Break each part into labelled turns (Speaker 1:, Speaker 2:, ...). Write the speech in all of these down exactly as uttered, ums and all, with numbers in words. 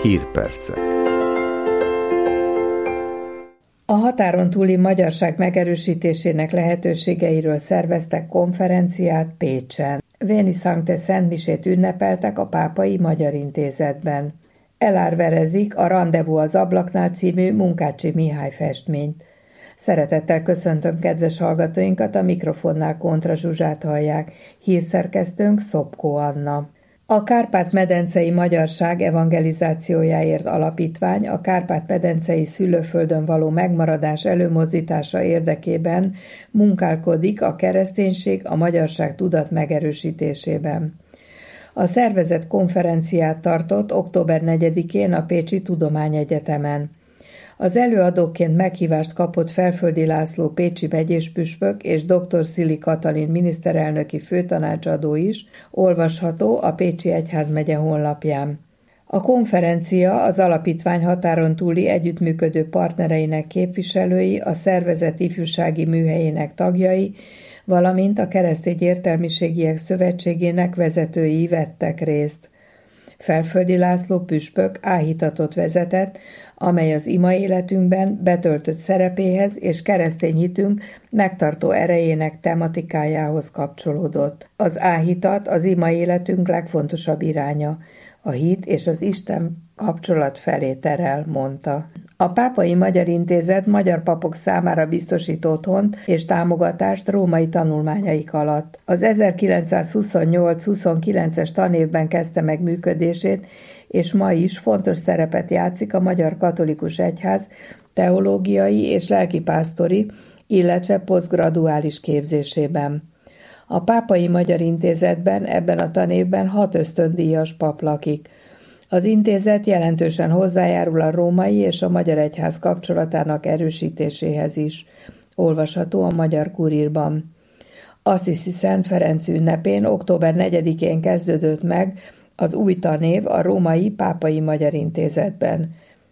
Speaker 1: Hírpercek.
Speaker 2: A határon túli magyarság megerősítésének lehetőségeiről szerveztek konferenciát Pécsen. Veni Sancte szentmisét ünnepeltek a Pápai Magyar Intézetben. Elárverezik a Randevú az ablaknál című Munkácsy Mihály festményt. Szeretettel köszöntöm kedves hallgatóinkat, a mikrofonnál Kontra Zsuzsát hallják, hírszerkesztőnk Szopkó Anna. A Kárpát-medencei Magyarság Evangelizációjáért Alapítvány a Kárpát-medencei szülőföldön való megmaradás előmozdítása érdekében munkálkodik a kereszténység, a magyarság tudat megerősítésében. A szervezet konferenciát tartott október negyedikén a Pécsi Tudományegyetemen. Az előadóként meghívást kapott Felföldi László pécsi megyéspüspök és dr. Szili Katalin miniszterelnöki főtanácsadó is olvasható a Pécsi Egyházmegye honlapján. A konferencia az alapítvány határon túli együttműködő partnereinek képviselői, a szervezet ifjúsági műhelyének tagjai, valamint a Keresztény Értelmiségiek Szövetségének vezetői vettek részt. Felföldi László püspök áhítatot vezetett, amely az ima életünkben betöltött szerepéhez és keresztény hitünk megtartó erejének tematikájához kapcsolódott. Az áhítat az ima életünk legfontosabb iránya, a hit és az Isten kapcsolat felé terel, mondta. A Pápai Magyar Intézet magyar papok számára biztosít otthont és támogatást római tanulmányaik alatt. Az ezerkilencszázhuszonnyolc-huszonkilences tanévben kezdte meg működését, és ma is fontos szerepet játszik a Magyar Katolikus Egyház teológiai és lelkipásztori, illetve posztgraduális képzésében. A Pápai Magyar Intézetben ebben a tanévben hat ösztöndíjas pap lakik. Az intézet jelentősen hozzájárul a római és a magyar egyház kapcsolatának erősítéséhez is. Olvasható a Magyar Kurírban. Assisi Szent Ferenc ünnepén október negyedikén kezdődött meg az új tanév a Római Pápai Magyar Intézetben.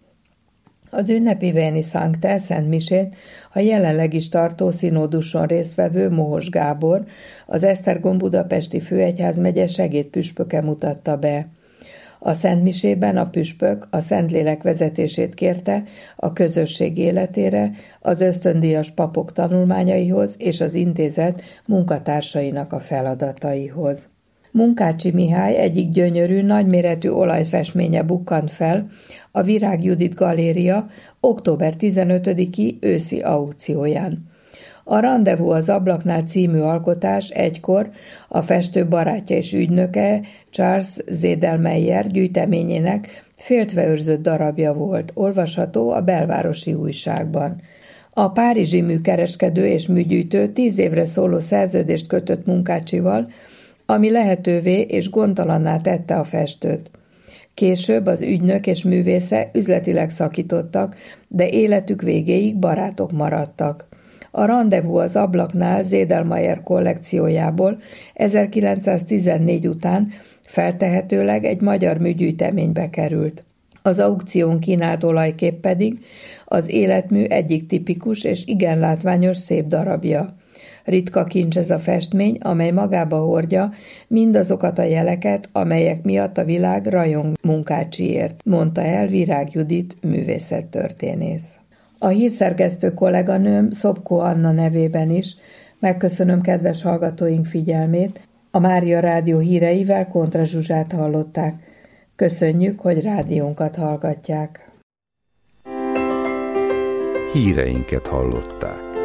Speaker 2: Az ünnepi Veni Sancte szentmisét a jelenleg is tartó színóduson résztvevő Mohos Gábor, az Esztergom budapesti főegyházmegye segédpüspöke mutatta be. A szentmisében a püspök a Szentlélek vezetését kérte a közösség életére, az ösztöndíjas papok tanulmányaihoz és az intézet munkatársainak a feladataihoz. Munkácsy Mihály egyik gyönyörű, nagyméretű olajfestménye bukkant fel a Virág Judit Galéria október tizenötödiki őszi aukcióján. A Randevú az ablaknál című alkotás egykor a festő barátja és ügynöke Charles Zédelmeyer gyűjteményének féltve őrzött darabja volt, olvasható a Belvárosi Újságban. A párizsi műkereskedő és műgyűjtő tíz évre szóló szerződést kötött Munkácsival, ami lehetővé és gondtalanná tette a festőt. Később az ügynök és művésze üzletileg szakítottak, de életük végéig barátok maradtak. A Randevú az ablaknál Zédelmeyer kollekciójából ezerkilencszáztizennégy után feltehetőleg egy magyar műgyűjteménybe került. Az aukción kínált olajkép pedig az életmű egyik tipikus és igen látványos szép darabja. Ritka kincs ez a festmény, amely magába hordja mindazokat a jeleket, amelyek miatt a világ rajong Munkácsyért, mondta el Virág Judit művészettörténész. A hírszerkesztő kolléganőm Szopkó Anna nevében is megköszönöm kedves hallgatóink figyelmét. A Mária Rádió híreivel Kontra Zsuzsát hallották. Köszönjük, hogy rádiónkat hallgatják.
Speaker 1: Híreinket hallották.